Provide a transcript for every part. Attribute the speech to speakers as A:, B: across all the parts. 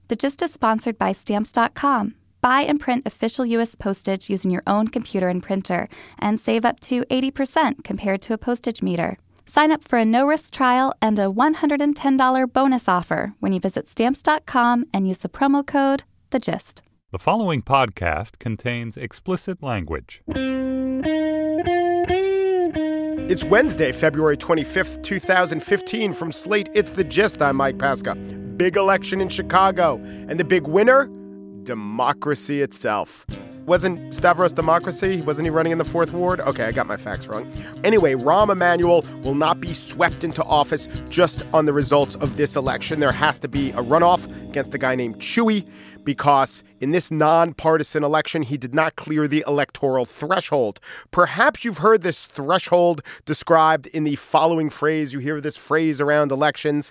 A: The Gist is sponsored by Stamps.com. Buy and print official U.S. postage using your own computer and printer and save up to 80% compared to a postage meter. Sign up for a no-risk trial and a $110 bonus offer when you visit Stamps.com and use the promo code THEGIST.
B: The following podcast contains explicit language.
C: It's Wednesday, February 25th, 2015. From Slate, it's The Gist. I'm Mike Pesca. Big election in Chicago. And the big winner? Democracy itself. Wasn't Stavros Democracy? Wasn't he running in the 4th Ward? Okay, I got my facts wrong. Anyway, Rahm Emanuel will not be swept into office just on the results of this election. There has to be a runoff against a guy named Chewy, because in this nonpartisan election, he did not clear the electoral threshold. Perhaps you've heard this threshold described in the following phrase. You hear this phrase around elections,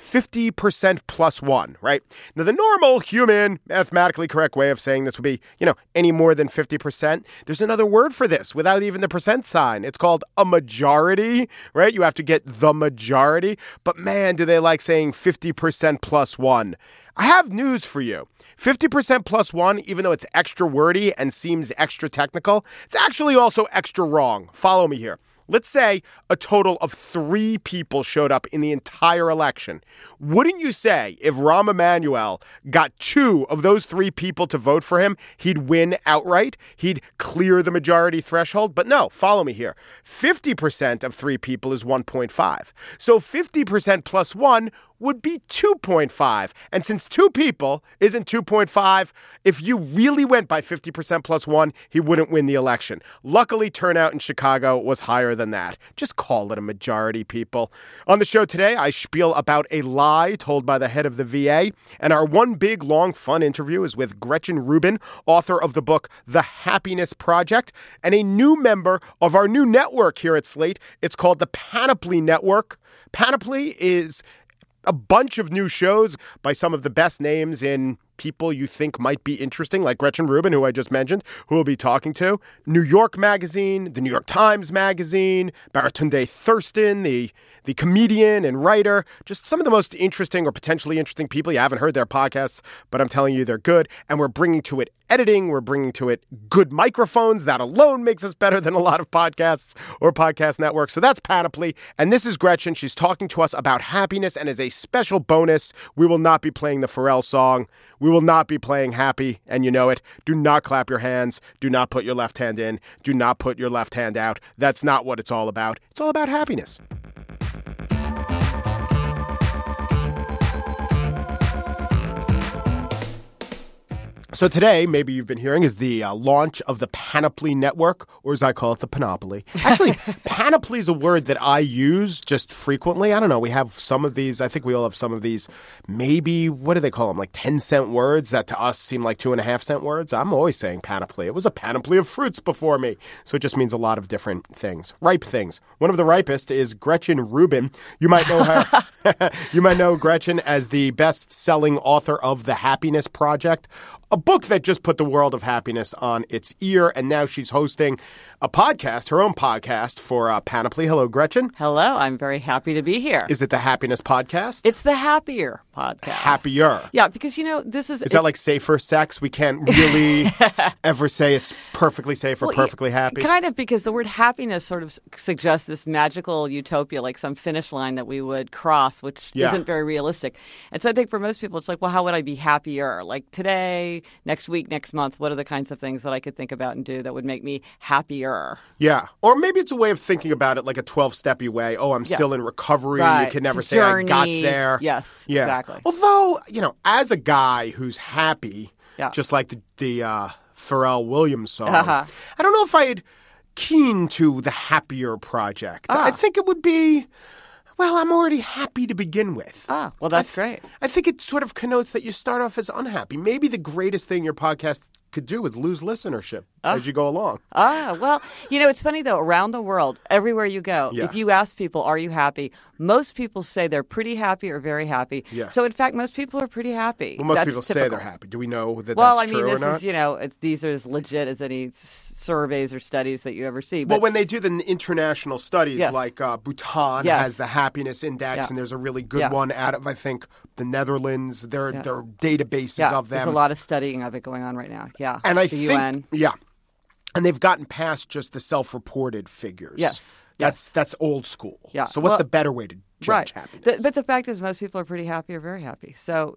C: 50% plus one, right? Now, the normal human, mathematically correct way of saying this would be, any more than 50%. There's another word for this without even the percent sign. It's called a majority, right? You have to get the majority. But man, do they like saying 50% plus one. I have news for you. 50% plus one, even though it's extra wordy and seems extra technical, it's actually also extra wrong. Follow me here. Let's say a total of 3 people showed up in the entire election. Wouldn't you say if Rahm Emanuel got 2 of those 3 people to vote for him, he'd win outright? He'd clear the majority threshold? But no, follow me here. 50% of 3 people is 1.5. So 50% plus 1 would be 2.5. And since 2 people isn't 2.5, if you really went by 50% plus 1, he wouldn't win the election. Luckily, turnout in Chicago was higher than that. Just call it a majority, people. On the show today, I spiel about a lie told by the head of the VA. And our one big, long, fun interview is with Gretchen Rubin, author of the book The Happiness Project, and a new member of our new network here at Slate. It's called the Panoply Network. Panoply is a bunch of new shows by some of the best names in people you think might be interesting, like Gretchen Rubin, who I just mentioned, who we'll be talking to. New York Magazine, the New York Times Magazine, Baratunde Thurston, the comedian and writer, just some of the most interesting or potentially interesting people. You haven't heard their podcasts, but I'm telling you they're good. And we're bringing to it editing. We're bringing to it good microphones. That alone makes us better than a lot of podcasts or podcast networks. So that's Panoply. And this is Gretchen. She's talking to us about happiness. And as a special bonus, we will not be playing the Pharrell song. We will not be playing Happy, and you know it. Do not clap your hands. Do not put your left hand in. Do not put your left hand out. That's not what it's all about. It's all about happiness. So today, maybe you've been hearing, is the launch of the Panoply Network, or as I call it, the Panoply. Actually, Panoply is a word that I use just frequently. I don't know. We have some of these. I think we all have some of these. Maybe, what do they call them? Like 10-cent words that to us seem like 2.5-cent words. I'm always saying panoply. It was a panoply of fruits before me. So it just means a lot of different things. Ripe things. One of the ripest is Gretchen Rubin. You might know her. You might know Gretchen as the best-selling author of The Happiness Project, a book that just put the world of happiness on its ear, and now she's hosting a podcast, her own podcast for Panoply. Hello, Gretchen.
D: Hello, I'm very happy to be here.
C: Is it the Happiness Podcast?
D: It's the Happier Podcast.
C: Happier.
D: Yeah, because, this is...
C: Is that like safer sex? We can't really ever say it's perfectly safe or perfectly happy?
D: Kind of, because the word happiness sort of suggests this magical utopia, like some finish line that we would cross, which isn't very realistic. And so I think for most people, it's like, well, how would I be happier? Like today, next week, next month, what are the kinds of things that I could think about and do that would make me happier?
C: Yeah. Or maybe it's a way of thinking about it like a 12-steppy way. Oh, I'm still in recovery. Right. You can never say I got there.
D: Yes, exactly.
C: Although, as a guy who's happy, just like the Pharrell Williams song, I don't know if I'd keen to the Happier Project. I think it would be... Well, I'm already happy to begin with.
D: Ah, well, that's great.
C: I think it sort of connotes that you start off as unhappy. Maybe the greatest thing your podcast could do is lose listenership as you go along.
D: Well, it's funny, though. Around the world, everywhere you go, if you ask people, are you happy? Most people say they're pretty happy or very happy. Yeah. So, in fact, most people are pretty happy.
C: Well, most people say they're happy. Do we know that that's true or not?
D: These are as legit as any surveys or studies that you ever see.
C: But when they do the international studies, like Bhutan has the happiness index, and there's a really good one out of, I think, the Netherlands. There are databases of them.
D: There's a lot of studying of it going on right now. Yeah,
C: and I
D: the
C: think
D: UN.
C: Yeah, and they've gotten past just the self-reported figures.
D: Yes.
C: That's old school.
D: Yeah.
C: So what's the better way to judge happiness?
D: But the fact is, most people are pretty happy or very happy. So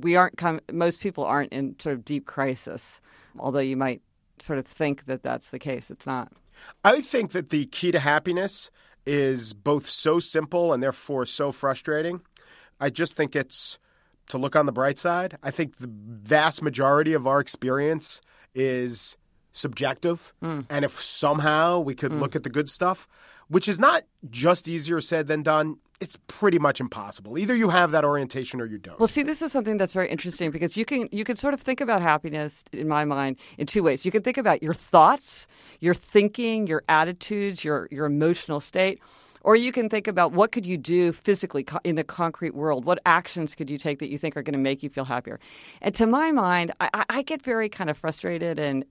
D: most people aren't in sort of deep crisis, although you might sort of think that that's the case. It's not.
C: I think that the key to happiness is both so simple and therefore so frustrating. I just think it's to look on the bright side. I think the vast majority of our experience is subjective. And if somehow we could look at the good stuff, which is not just easier said than done, it's pretty much impossible. Either you have that orientation or you don't.
D: Well, see, this is something that's very interesting because you can sort of think about happiness, in my mind, in two ways. You can think about your thoughts, your thinking, your attitudes, your emotional state. Or you can think about what could you do physically in the concrete world? What actions could you take that you think are going to make you feel happier? And to my mind, I get very kind of frustrated and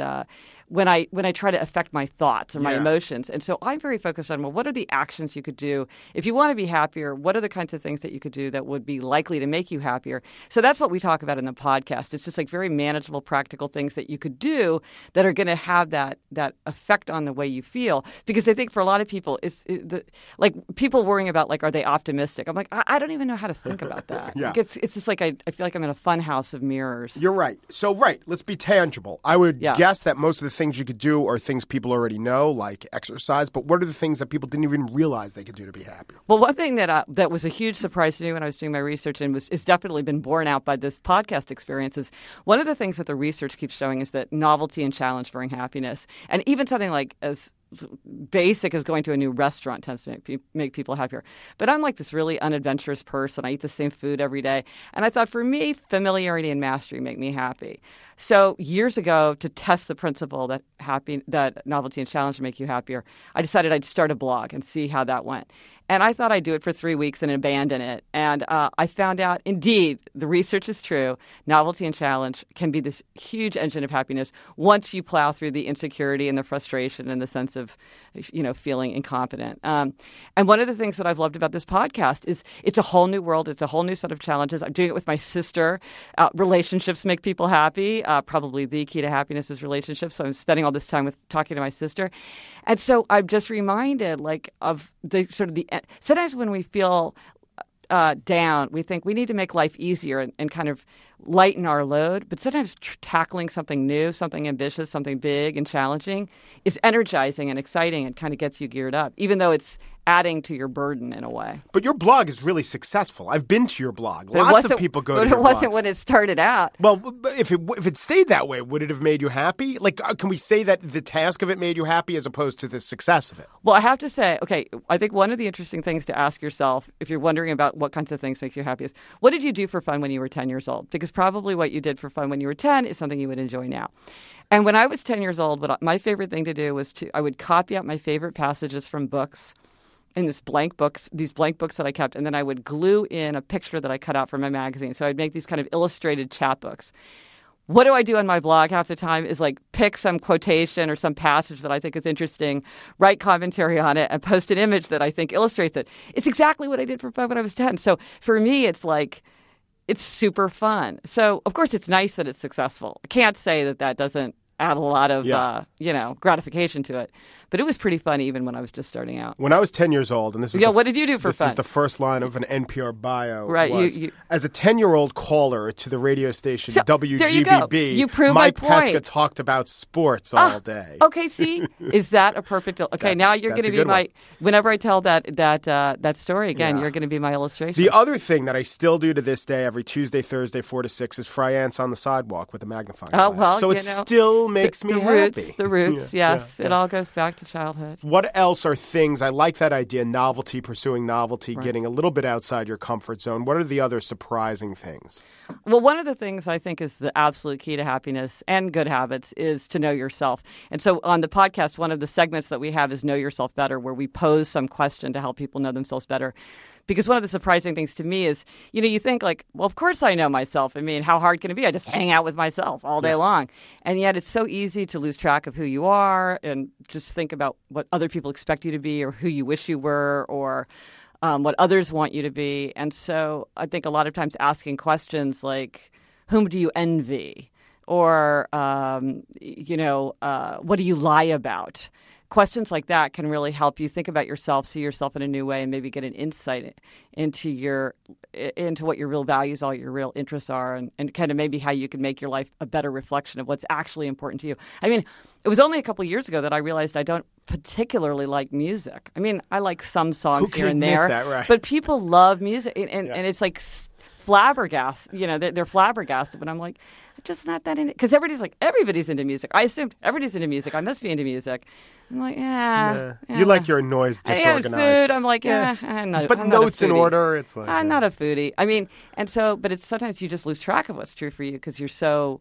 D: when I try to affect my thoughts or my emotions. And so I'm very focused on, well, what are the actions you could do? If you want to be happier, what are the kinds of things that you could do that would be likely to make you happier? So that's what we talk about in the podcast. It's just like very manageable, practical things that you could do that are going to have that effect on the way you feel. Because I think for a lot of people, like people worrying about, like, are they optimistic? I'm like, I don't even know how to think about that. Like it's just like I feel like I'm in a fun house of mirrors.
C: You're right. So, let's be tangible. I would guess that most of the things you could do are things people already know, like exercise. But what are the things that people didn't even realize they could do to be happy?
D: Well, one thing that was a huge surprise to me when I was doing my research and is definitely been borne out by this podcast experience is one of the things that the research keeps showing is that novelty and challenge bring happiness. And even something like as basic as going to a new restaurant tends to make people happier. But I'm like this really unadventurous person. I eat the same food every day. And I thought for me, familiarity and mastery make me happy. So years ago, to test the principle that novelty and challenge make you happier, I decided I'd start a blog and see how that went. And I thought I'd do it for 3 weeks and abandon it. And I found out, indeed, the research is true. Novelty and challenge can be this huge engine of happiness once you plow through the insecurity and the frustration and the sense of, feeling incompetent. And one of the things that I've loved about this podcast is it's a whole new world. It's a whole new set of challenges. I'm doing it with my sister. Relationships make people happy. Probably the key to happiness is relationships. So I'm spending all this time talking to my sister. And so I'm just reminded, of the sort of the sometimes when we feel down, we think we need to make life easier and kind of lighten our load. But sometimes tackling something new, something ambitious, something big and challenging is energizing and exciting and kind of gets you geared up, even though it's adding to your burden in a way.
C: But your blog is really successful. I've been to your blog. Lots of people go to your
D: blogs. But it wasn't
C: blogs.
D: when it started out.
C: Well, if it stayed that way, would it have made you happy? Like, can we say that the task of it made you happy as opposed to the success of it?
D: Well, I have to say, okay, I think one of the interesting things to ask yourself, if you're wondering about what kinds of things make you happy, is what did you do for fun when you were 10 years old? Because probably what you did for fun when you were 10 is something you would enjoy now. And when I was 10 years old, my favorite thing to do was I would copy out my favorite passages from books in these blank books that I kept, and then I would glue in a picture that I cut out from my magazine. So I'd make these kind of illustrated chapbooks. What do I do on my blog half the time is pick some quotation or some passage that I think is interesting, write commentary on it, and post an image that I think illustrates it. It's exactly what I did for fun when I was 10. So for me, it's super fun. So, of course, it's nice that it's successful. I can't say that doesn't add a lot of, gratification to it. But it was pretty fun even when I was just starting out.
C: When I was 10 years old, and this was
D: what did you do for fun?
C: This is the first line of an NPR bio.
D: Right.
C: As a 10-year-old caller to the radio station WGBB,
D: there you go. You proved
C: Mike
D: my point.
C: Pesca talked about sports all day.
D: Okay, see? Is that a perfect... Okay, now you're going to be my... Whenever I tell that story again, you're going to be my illustration.
C: The other thing that I still do to this day, every Tuesday, Thursday, 4 to 6, is fry ants on the sidewalk with a magnifying glass.
D: Well,
C: so it still makes me happy.
D: The roots, yes. It all goes back to childhood.
C: What else are things, I like that idea, novelty, pursuing novelty, getting a little bit outside your comfort zone. What are the other surprising things?
D: Well, one of the things I think is the absolute key to happiness and good habits is to know yourself. And so on the podcast, one of the segments that we have is Know Yourself Better, where we pose some question to help people know themselves better. Because one of the surprising things to me is, you think well, of course I know myself. I mean, how hard can it be? I just hang out with myself all day long. And yet it's so easy to lose track of who you are and just think about what other people expect you to be or who you wish you were or what others want you to be. And so I think a lot of times asking questions like, whom do you envy? Or, what do you lie about? Questions like that can really help you think about yourself, see yourself in a new way, and maybe get an insight into what your real values are, your real interests are, and kind of maybe how you can make your life a better reflection of what's actually important to you. I mean, it was only a couple of years ago that I realized I don't particularly like music. I mean, I like some songs here and there,
C: right?
D: But people love music, and it's like flabbergasted. They're flabbergasted, but I'm like, I'm just not that into it. Because everybody's into music. I assumed everybody's into music. I must be into music. I'm like,
C: You like your noise disorganized.
D: Food, I'm like, I'm not.
C: But
D: I'm
C: notes
D: not a
C: in order, it's like
D: I'm not a foodie. I mean, but it's sometimes you just lose track of what's true for you because you're so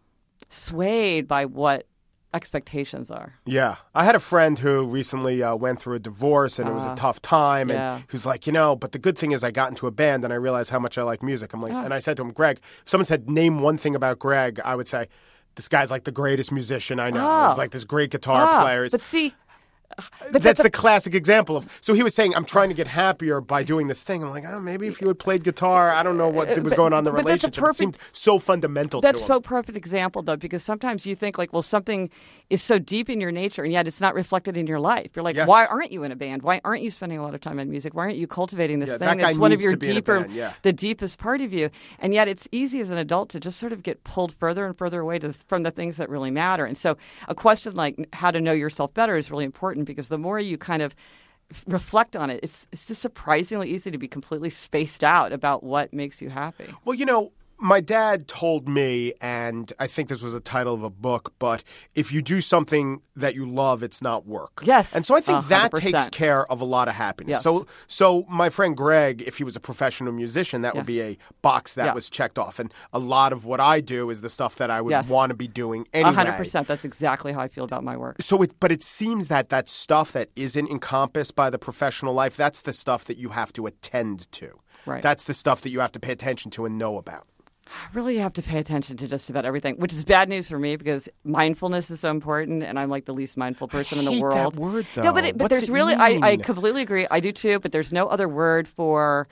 D: swayed by what expectations are.
C: Yeah. I had a friend who recently went through a divorce and it was a tough time. And he was like, but the good thing is I got into a band and I realized how much I like music. I'm like, and I said to him, Greg, if someone said, name one thing about Greg, I would say, this guy's like the greatest musician I know. He's like this great guitar player.
D: But see,
C: that's the classic example of. So he was saying, I'm trying to get happier by doing this thing. I'm like, maybe if you had played guitar, I don't know what was going on in the relationship. It seemed so fundamental to him.
D: That's so perfect example, though, because sometimes you think like, well, something is so deep in your nature, and yet it's not reflected in your life. You're like, why aren't you in a band? Why aren't you spending a lot of time on music? Why aren't you cultivating this thing? It's one of your the deepest part of you. And yet it's easy as an adult to just sort of get pulled further and further away from the things that really matter. And so a question like how to know yourself better is really important because the more you kind of reflect on it, it's just surprisingly easy to be completely spaced out about what makes you happy.
C: Well, my dad told me, and I think this was the title of a book, but if you do something that you love, it's not work.
D: Yes.
C: And so I think
D: 100%.
C: that takes care of a lot of happiness.
D: Yes.
C: So my friend Greg, if he was a professional musician, that would be a box that was checked off. And a lot of what I do is the stuff that I would want to be doing anyway.
D: 100%. That's exactly how I feel about my work.
C: But it seems that stuff that isn't encompassed by the professional life, that's the stuff that you have to attend to.
D: Right.
C: That's the stuff that you have to pay attention to and know about.
D: Really, you have to pay attention to just about everything, which is bad news for me because mindfulness is so important, and I'm like the least mindful person in the world.
C: I hate that word, though.
D: No, but there's really, I completely agree. I do too, but there's no other word for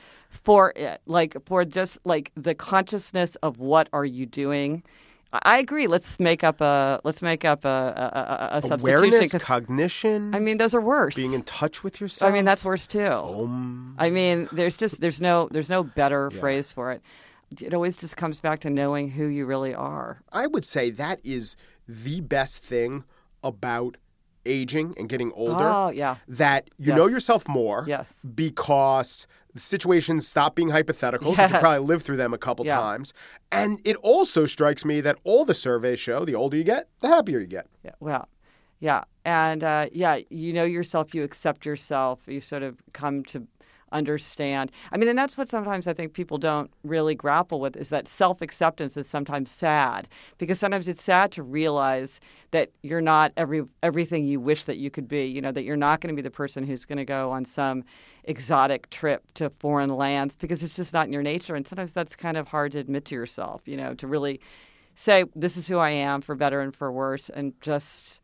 D: it, for just like the consciousness of what are you doing. I agree. Let's make up a substitution.
C: Awareness, cognition.
D: I mean, those are worse.
C: Being in touch with yourself.
D: I mean, that's worse too. I mean, there's no better phrase for it. It always just comes back to knowing who you really are.
C: I would say that is the best thing about aging and getting older.
D: Oh, yeah.
C: That you know yourself more.
D: Yes.
C: Because the situations stop being hypothetical. You probably lived through them a couple times. And it also strikes me that all the surveys show the older you get, the happier you get.
D: Yeah. Well, yeah. And, you know yourself, you accept yourself, you sort of come to understand. I mean, and that's what sometimes I think people don't really grapple with is that self-acceptance is sometimes sad because sometimes it's sad to realize that you're not everything you wish that you could be, that you're not going to be the person who's going to go on some exotic trip to foreign lands because it's just not in your nature. And sometimes that's kind of hard to admit to yourself, to really say, this is who I am for better and for worse and just...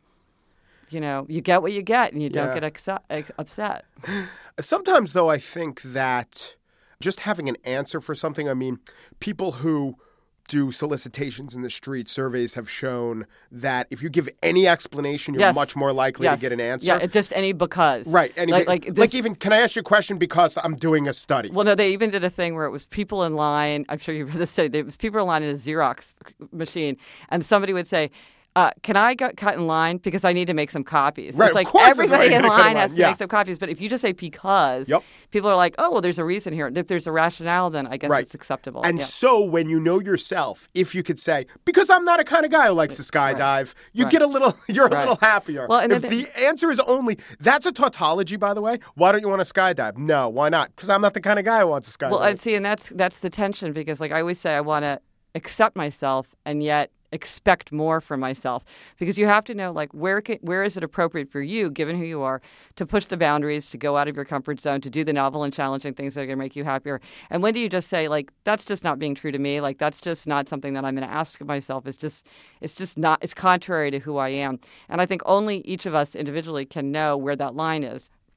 D: you get what you get and you don't get upset.
C: Sometimes, though, I think that just having an answer for something, I mean, people who do solicitations in the street, surveys have shown that if you give any explanation, you're much more likely to get an answer.
D: Yeah, it's just any because.
C: Right. Like even, can I ask you a question because I'm doing a study?
D: Well, no, they even did a thing where it was people in line. I'm sure you've read this study. There was people in line in a Xerox machine, and somebody would say, can I get cut in line because I need to make some copies?
C: Right,
D: it's like
C: of course
D: everybody in line has to make some copies. But if you just say because,
C: Yep.
D: people are like, oh, well, there's a reason here. If there's a rationale, then I guess it's acceptable.
C: And so when you know yourself, if you could say, because I'm not a kind of guy who likes to skydive, you get a little, you're a little happier.
D: Well, and
C: if the answer is only, that's a tautology, by the way. Why don't you want to skydive? No, why not? Because I'm not the kind of guy who wants to skydive.
D: Well, and that's the tension because like I always say, I want to accept myself and yet expect more from myself because you have to know like where is it appropriate for you given who you are to push the boundaries, to go out of your comfort zone, to do the novel and challenging things that are going to make you happier, and when do you just say like that's just not being true to me, like that's just not something that I'm going to ask of myself, it's just not, it's contrary to who I am. And I think only each of us individually can know where that line is.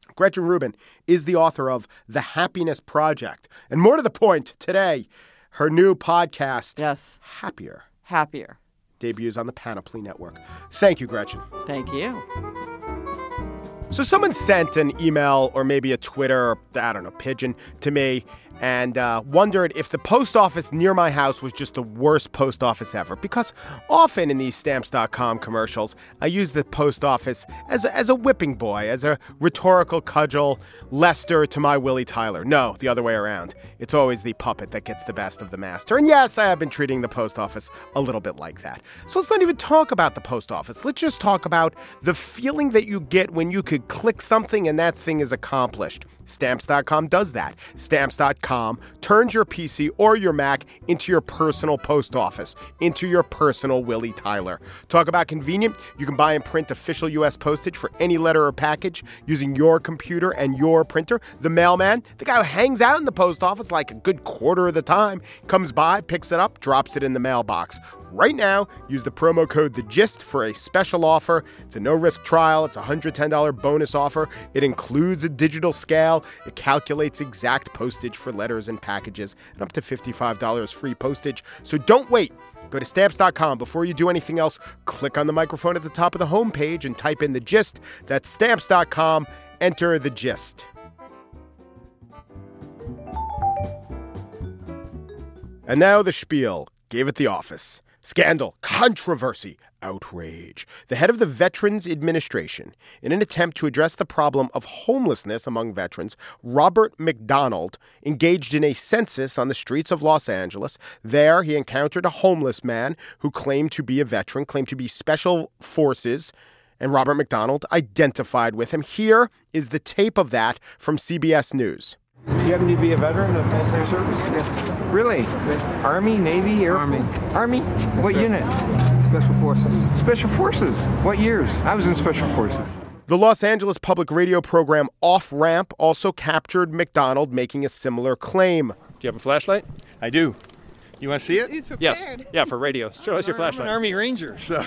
C: Gretchen Rubin is the author of The Happiness Project. And more to the point, today, her new podcast, Happier.
D: Happier.
C: Debuts on the Panoply Network. Thank you, Gretchen.
D: Thank you.
C: So someone sent an email or maybe a Twitter, pigeon to me and wondered if the post office near my house was just the worst post office ever. Because often in these Stamps.com commercials, I use the post office as a whipping boy, as a rhetorical cudgel, Lester to my Willie Tyler. No, the other way around. It's always the puppet that gets the best of the master. And yes, I have been treating the post office a little bit like that. So let's not even talk about the post office. Let's just talk about the feeling that you get when you could click something and that thing is accomplished. Stamps.com does that. Stamps.com turns your PC or your Mac into your personal post office, into your personal Willie Tyler. Talk about convenient. You can buy and print official U.S. postage for any letter or package using your computer and your printer. The mailman, the guy who hangs out in the post office like a good quarter of the time, comes by, picks it up, drops it in the mailbox. Right now, use the promo code THEGIST for a special offer. It's a no-risk trial. It's a $110 bonus offer. It includes a digital scale. It calculates exact postage for letters and packages, and up to $55 free postage. So don't wait. Go to Stamps.com. Before you do anything else, click on the microphone at the top of the homepage and type in the gist. That's Stamps.com. Enter the gist. And now the spiel. Gave it the office. Scandal, controversy, outrage. The head of the Veterans Administration, in an attempt to address the problem of homelessness among veterans, Robert McDonald, engaged in a census on the streets of Los Angeles. There, he encountered a homeless man who claimed to be a veteran, claimed to be Special Forces, and Robert McDonald identified with him. Here is the tape of that from CBS News.
E: Do you happen to be a veteran of military service?
F: Yes.
E: Really? Yes. Army, Navy, Air
F: Army.
E: Army?
F: Yes,
E: what
F: sir.
E: unit?
F: Special Forces.
E: Special Forces. What years? I was in Special Forces.
C: The Los Angeles public radio program Off Ramp also captured McDonald making a similar claim.
G: Do you have a flashlight?
E: I do. You want to see it?
H: He's prepared.
G: Yes. Yeah, for radio. Show us your flashlight.
E: I'm an Army Ranger, so,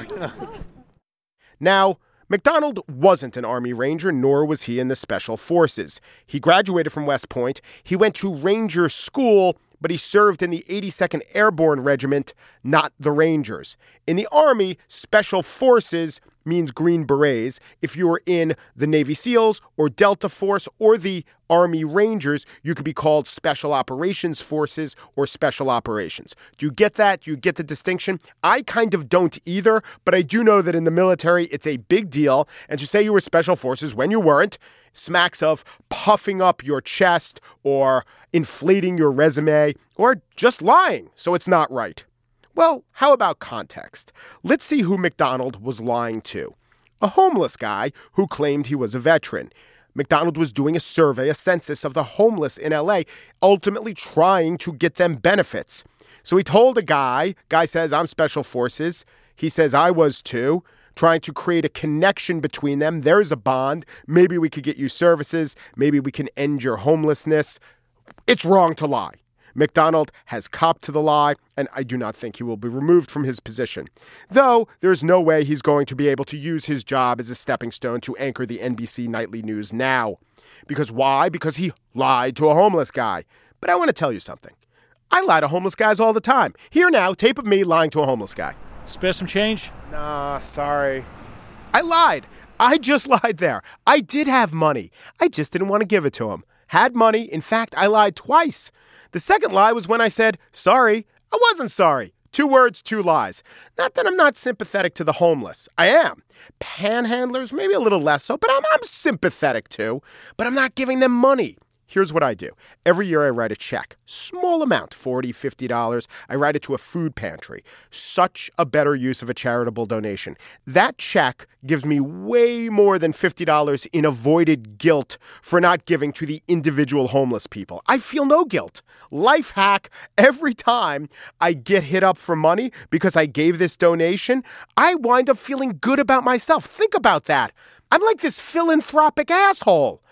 C: Now, McDonald wasn't an Army Ranger, nor was he in the Special Forces. He graduated from West Point. He went to Ranger School, but he served in the 82nd Airborne Regiment, not the Rangers. In the Army, Special Forces means Green Berets. If you were in the Navy SEALs or Delta Force or the Army Rangers, you could be called Special Operations Forces or Special Operations. Do you get that? Do you get the distinction? I kind of don't either, but I do know that in the military, it's a big deal. And to say you were Special Forces when you weren't smacks of puffing up your chest or inflating your resume or just lying, so it's not right. Well, how about context? Let's see who McDonald was lying to. A homeless guy who claimed he was a veteran. McDonald was doing a survey, a census of the homeless in LA, ultimately trying to get them benefits. So he told a guy says, I'm Special Forces. He says, I was too, trying to create a connection between them. There's a bond. Maybe we could get you services. Maybe we can end your homelessness. It's wrong to lie. McDonald has copped to the lie, and I do not think he will be removed from his position. Though there's no way he's going to be able to use his job as a stepping stone to anchor the NBC Nightly News now. Because why? Because he lied to a homeless guy. But I want to tell you something. I lie to homeless guys all the time. Here now, tape of me lying to a homeless guy.
G: Spare some change?
C: Nah, sorry. I lied. I just lied there. I did have money. I just didn't want to give it to him. Had money. In fact, I lied twice. The second lie was when I said, sorry. I wasn't sorry. 2 words, 2 lies. Not that I'm not sympathetic to the homeless. I am. Panhandlers, maybe a little less so, but I'm sympathetic too. But I'm not giving them money. Here's what I do. Every year I write a check. Small amount, $40, $50. I write it to a food pantry. Such a better use of a charitable donation. That check gives me way more than $50 in avoided guilt for not giving to the individual homeless people. I feel no guilt. Life hack, every time I get hit up for money because I gave this donation, I wind up feeling good about myself. Think about that. I'm like this philanthropic asshole.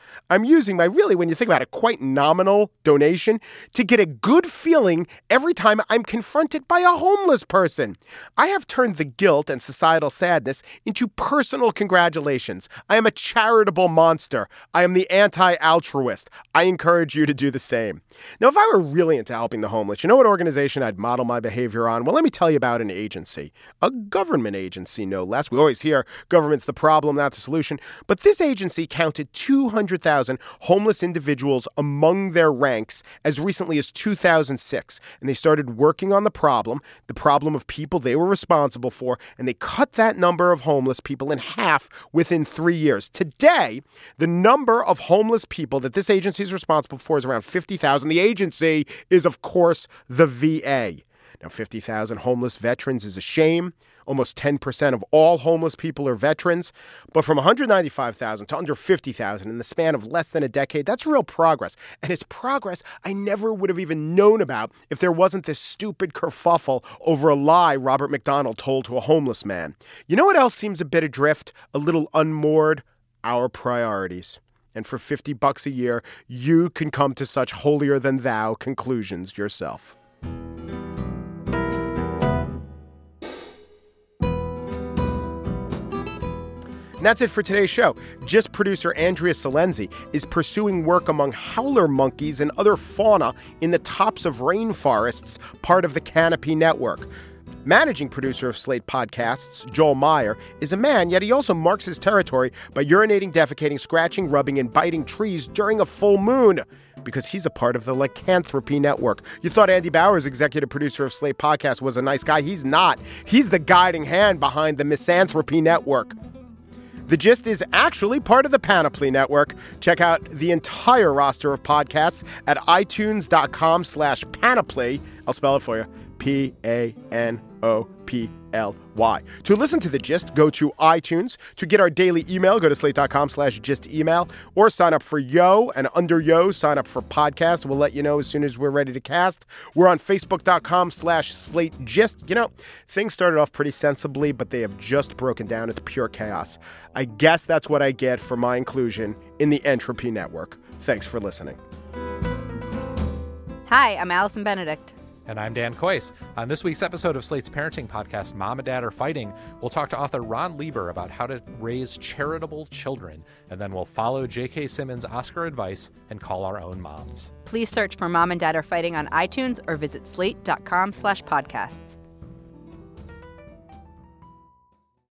C: I'm using my really, when you think about it, quite nominal donation to get a good feeling every time I'm confronted by a homeless person. I have turned the guilt and societal sadness into personal congratulations. I am a charitable monster. I am the anti-altruist. I encourage you to do the same. Now, if I were really into helping the homeless, you know what organization I'd model my behavior on? Well, let me tell you about an agency, a government agency, no less. We always hear government's the problem, not the solution. But this agency counted 200,000 homeless individuals among their ranks as recently as 2006. And they started working on the problem of people they were responsible for, and they cut that number of homeless people in half within 3 years. Today, the number of homeless people that this agency is responsible for is around 50,000. The agency is, of course, the VA. Now, 50,000 homeless veterans is a shame. Almost 10% of all homeless people are veterans. But from 195,000 to under 50,000 in the span of less than a decade, that's real progress. And it's progress I never would have even known about if there wasn't this stupid kerfuffle over a lie Robert McDonald told to a homeless man. You know what else seems a bit adrift, a little unmoored? Our priorities. And for $50 a year, you can come to such holier-than-thou conclusions yourself. And that's it for today's show. Gist producer Andrea Salenzi is pursuing work among howler monkeys and other fauna in the tops of rainforests, part of the Canopy Network. Managing producer of Slate Podcasts, Joel Meyer, is a man, yet he also marks his territory by urinating, defecating, scratching, rubbing, and biting trees during a full moon, because he's a part of the Lycanthropy Network. You thought Andy Bowers, executive producer of Slate Podcast, was a nice guy. He's not. He's the guiding hand behind the Misanthropy Network. The Gist is actually part of the Panoply Network. Check out the entire roster of podcasts at itunes.com/panoply. I'll spell it for you. PANOPLY. To listen to The Gist, go to iTunes. To get our daily email, go to slate.com/gistemail or sign up for Yo, and under Yo, sign up for podcast. We'll let you know as soon as we're ready to cast. We're on Facebook.com/SlateGist. You know, things started off pretty sensibly, but they have just broken down into pure chaos. I guess that's what I get for my inclusion in the Entropy Network. Thanks for listening.
F: Hi, I'm Allison Benedict.
H: And I'm Dan Kois. On this week's episode of Slate's parenting podcast, Mom and Dad Are Fighting, we'll talk to author Ron Lieber about how to raise charitable children. And then we'll follow J.K. Simmons' Oscar advice and call our own moms.
F: Please search for Mom and Dad Are Fighting on iTunes or visit slate.com/podcasts.